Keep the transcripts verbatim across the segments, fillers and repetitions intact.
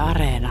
Areena.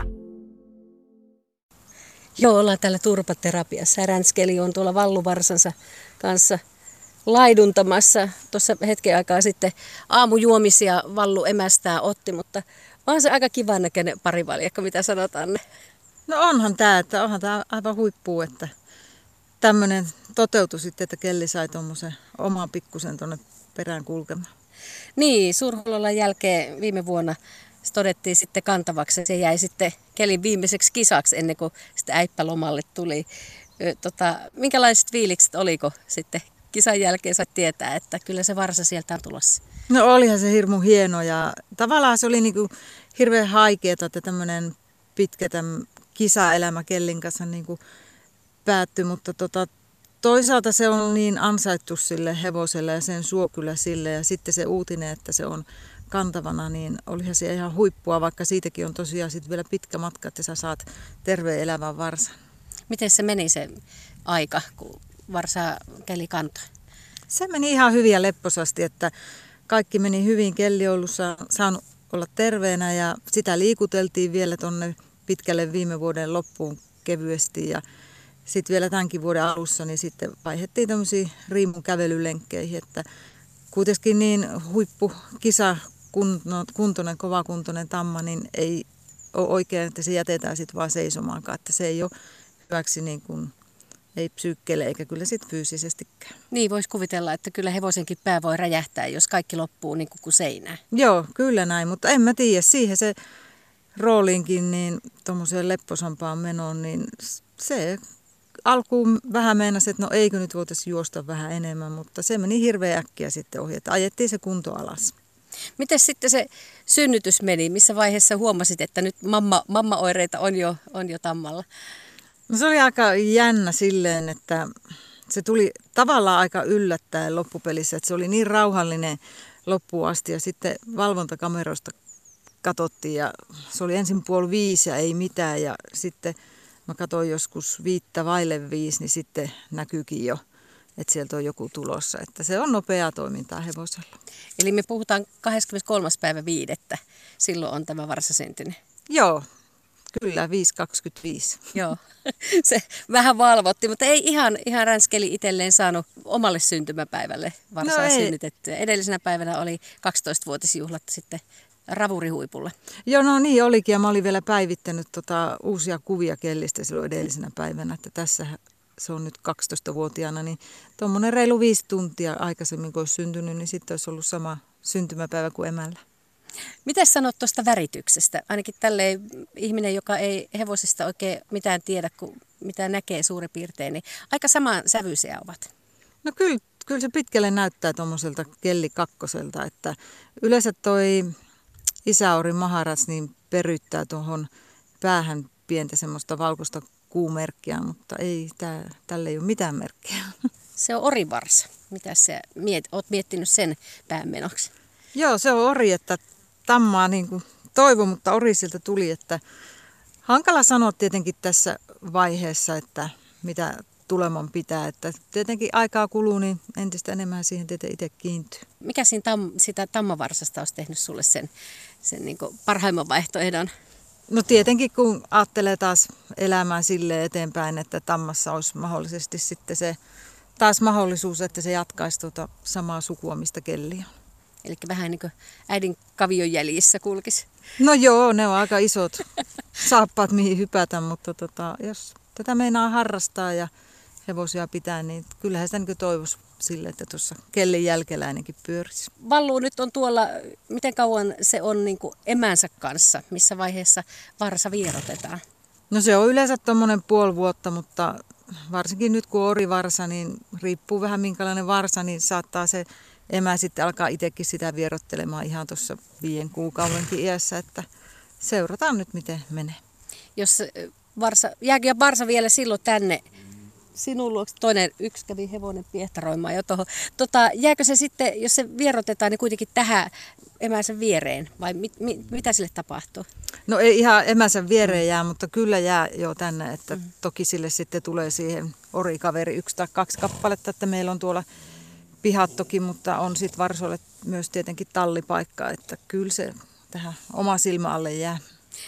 Joo, ollaan täällä turpaterapiassa. Ränskeli on tuolla valluvarsansa kanssa laiduntamassa. Tuossa hetken aikaa sitten aamujuomisia Vallu emästään otti, mutta on se aika kivan näköinen parivaljakko, mitä sanotaan ne. No onhan tämä, että onhan tämä aivan huippuu, että tämmöinen toteutui sitten, että Kelli sai tuommoisen oman pikkusen tuonne perään kulkemaan. Niin, Surhololan jälkeen viime vuonna se todettiin sitten kantavaksi. Se jäi sitten Kelin viimeiseksi kisaksi ennen kuin sitten äippälomalle tuli. Ö, tota, minkälaiset fiilikset oliko sitten kisan jälkeen? Sait tietää, että kyllä se varsa sieltä on tulossa. No olihan se hirmu hieno ja tavallaan se oli niinku hirveän haikeeta, että tämmöinen pitkä tämän kisaelämä Kellin kanssa niinku päättyi, mutta tota, toisaalta se on niin ansaittu sille hevoselle ja sen suo kyllä sille ja sitten se uutinen, että se on kantavana, niin olihan se ihan huippua, vaikka siitäkin on tosiaan sit vielä pitkä matka, että sä saat terveen elävän varsan. Miten se meni se aika, kun varsa Kelli kantoi? Se meni ihan hyvin ja lepposasti, että kaikki meni hyvin. Kelli on ollut saanut olla terveenä ja sitä liikuteltiin vielä tuonne pitkälle viime vuoden loppuun kevyesti ja sitten vielä tämänkin vuoden alussa niin sitten vaihdettiin tämmöisiin riimun kävelylenkkeihin, että kuitenkin niin huippukisa kuntoinen, kovakuntoinen tamma, niin ei ole oikein, että se jätetään sitten vaan seisomaankaan, että se ei ole hyväksi niin kuin, ei psyykkeelle eikä kyllä sitten fyysisestikään. Niin, voisi kuvitella, että kyllä hevosenkin pää voi räjähtää, jos kaikki loppuu niin kuin, kuin seinään. Joo, kyllä näin, mutta en mä tiedä, siihen se rooliinkin niin tuommoiseen lepposampaan menoon, niin se alkuun vähän meinasi, että no eikö nyt voitaisiin juosta vähän enemmän, mutta se meni hirveän äkkiä sitten ohi, että ajettiin se kunto alas. Miten sitten se synnytys meni? Missä vaiheessa huomasit, että nyt mamma, mammaoireita on jo, on jo tammalla? No se oli aika jännä silleen, että se tuli tavallaan aika yllättäen loppupelissä, että se oli niin rauhallinen loppuun asti ja sitten valvontakameroista katsottiin ja se oli ensin puoli viisi ja ei mitään ja sitten mä katsoin joskus viittä vaille viisi, niin sitten näkyykin jo, että sieltä on joku tulossa. Että se on nopeaa toimintaa hevosella. Eli me puhutaan kahdeskymmeneskolmas päivä viidettä. Silloin on tämä varsa syntynyt. Joo, kyllä, viisi kaksikymmentäviisi. Joo, se vähän valvotti, mutta ei ihan, ihan Ränskeli itselleen saanut omalle syntymäpäivälle varsaa no synnytettyä. Edellisenä päivänä oli kaksitoistavuotisjuhlat sitten ravurihuipulla. Joo, no niin olikin ja mä olin vielä päivittänyt tota uusia kuvia Kellistä silloin edellisenä päivänä, että tässä se on nyt kaksitoistavuotiaana, niin tuommoinen reilu viisi tuntia aikaisemmin kun olisi syntynyt, niin sitten olisi ollut sama syntymäpäivä kuin emällä. Mitä sanot tuosta värityksestä? Ainakin tälleen ihminen, joka ei hevosista oikein mitään tiedä, kun mitä näkee suurin piirtein, niin aika saman sävyisiä ovat. No kyllä, kyllä se pitkälle näyttää tuommoiselta Kelli kakkoselta, että yleensä toi isäori maharats niin peryttää tuohon päähän pientä semmoista valkoista kuumerkkiä, mutta ei tää, tälle ei ole mitään merkkiä. Se on orivarsa. Mitä sä miet, oot miettinyt sen päämenoksi? Joo, se on ori, että tammaa niin kuin toivo, mutta ori siltä tuli, että hankala sanoa tietenkin tässä vaiheessa, että mitä tuleman pitää, että tietenkin aikaa kuluu, niin entistä enemmän siihen tietenkin itse kiintyy. Mikä siinä tam, sitä tammavarsasta olisi tehnyt sulle sen, sen niin kuin parhaimman vaihtoehdon? No tietenkin kun ajattelee taas elämää silleen eteenpäin, että tammassa olisi mahdollisesti sitten se taas mahdollisuus, että se jatkaisi tuota samaa sukua, mistä Kelli on. Eli vähän niin kuin äidin kavion jäljissä kulkisi. No joo, ne on aika isot saappaat mihin hypätä, mutta tota, jos tätä meinaa harrastaa ja hevosia pitää, niin kyllähän sitä niin toivoisi sille, että tuossa Kellin jälkeläinenkin pyörisi. Vallu nyt on tuolla, miten kauan se on niin kuin emänsä kanssa, missä vaiheessa varsa vierotetaan? No se on yleensä tuommoinen puoli vuotta, mutta varsinkin nyt kun on orivarsa, niin riippuu vähän minkälainen varsa, niin saattaa se emä sitten alkaa itsekin sitä vierottelemaan ihan tuossa viiden kuukaudenkin iässä, että seurataan nyt miten menee. Jos varsa, jääkö varsa vielä silloin tänne sinun luokse? Toinen yksi kävi hevonen piehtaroimaan jo tuohon. Tota, jääkö se sitten, jos se vierotetaan, niin kuitenkin tähän emänsä viereen vai mit, mit, mitä sille tapahtuu? No ei ihan emänsä viereen jää, mutta kyllä jää jo tänne, että mm. toki sille sitten tulee siihen orikaveri yksi tai kaksi kappaletta, että meillä on tuolla pihat toki, mutta on sitten varsolle myös tietenkin tallipaikka, että kyllä se tähän oma silmä alle jää.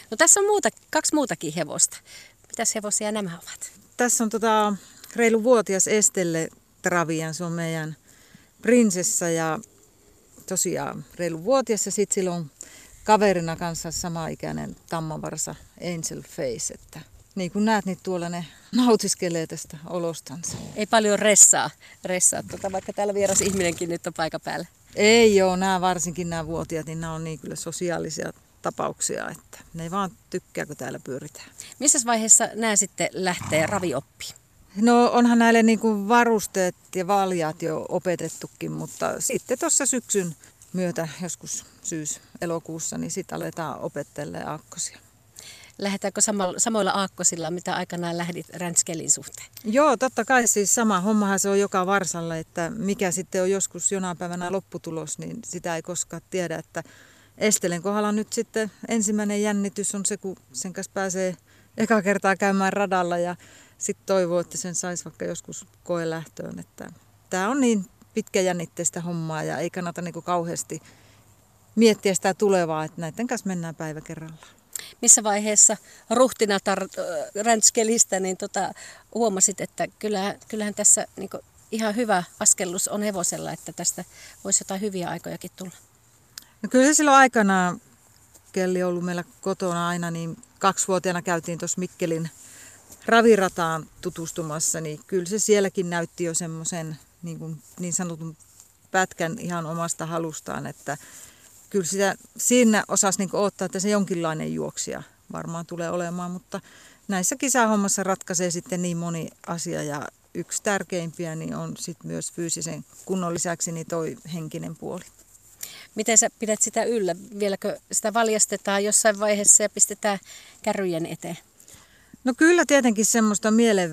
No tässä on muuta, kaksi muutakin hevosta. Mitäs hevosia nämä ovat? Tässä on tota, reilu vuotias Estelle Travian, se on meidän prinsessa ja tosiaan reilu vuotias ja sitten sillä on kaverina kanssa samaikäinen tammanvarsa Angel Face, että niin kuin näet, niin tuolla ne nautiskelee tästä olostansa. Ei paljon ressaa, ressaa tuota, vaikka täällä vieras ihminenkin nyt on paikan päällä. Ei ole, nämä varsinkin nämä vuotiaat, niin nämä on niin kyllä sosiaalisia tapauksia, että ne ei vaan tykkää, kun täällä pyöritään. Missä vaiheessa nämä sitten lähtee ravioppiin? No onhan näille niin kuin varusteet ja valjaat jo opetettukin, mutta sitten tuossa syksyn myötä, joskus syys-elokuussa, niin sitten aletaan opettelemaan aakkosia. Lähdetäänkö samalla, samoilla aakkosilla, mitä aikanaan lähdit ränskelin suhteen? Joo, totta kai siis sama hommahan se on joka varsalla, että mikä sitten on joskus jonain päivänä lopputulos, niin sitä ei koskaan tiedä, että Estelen kohdalla nyt sitten ensimmäinen jännitys on se, kun sen kanssa pääsee eka kertaa käymään radalla ja sitten toivoo, että sen saisi vaikka joskus koelähtöön, että tämä on niin pitkäjännitteistä hommaa ja ei kannata niin kuin kauheasti miettiä sitä tulevaa, että näiden kanssa mennään päivä kerrallaan. Missä vaiheessa ruhtinatar äh, ränskelistä niin tota, huomasit, että kyllähän, kyllähän tässä niin kuin ihan hyvä askellus on hevosella, että tästä voisi jotain hyviä aikojakin tulla? No kyllä se silloin aikanaan, Kelli on ollut meillä kotona aina, niin kaksivuotiaana käytiin tuossa Mikkelin ravirataan tutustumassa, niin kyllä se sielläkin näytti jo semmoisen niin, kuin, niin sanotun pätkän ihan omasta halustaan, että kyllä sitä siinä osasi niin kuin odottaa, että se jonkinlainen juoksija varmaan tulee olemaan, mutta näissä kisahommassa ratkaisee sitten niin moni asia ja yksi tärkeimpiä niin on sitten myös fyysisen kunnon lisäksi niin toi henkinen puoli. Miten sä pidät sitä yllä? Vieläkö sitä valjastetaan jossain vaiheessa ja pistetään kärryjen eteen? No kyllä tietenkin semmoista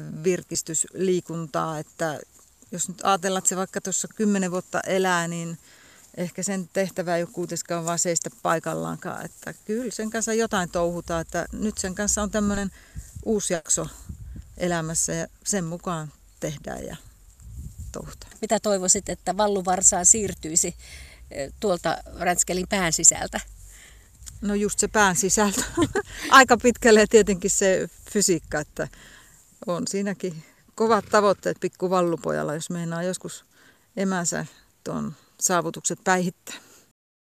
mielenvirkistysliikuntaa, että jos nyt ajatellaan, että se vaikka tuossa kymmenen vuotta elää, niin ehkä sen tehtävä ei ole kuitenkaan vaan seistä paikallaankaan. Että kyllä sen kanssa jotain touhutaan, että nyt sen kanssa on tämmöinen uusi jakso elämässä ja sen mukaan tehdään ja touhutaan. Mitä toivoisit, että valluvarsaan siirtyisi tuolta ränskelin pään sisältä? No just se pään sisältö. Aika pitkälle tietenkin se fysiikka, että on siinäkin kovat tavoitteet pikku vallupojalla, jos meinaa joskus emänsä tuon saavutukset päihittää.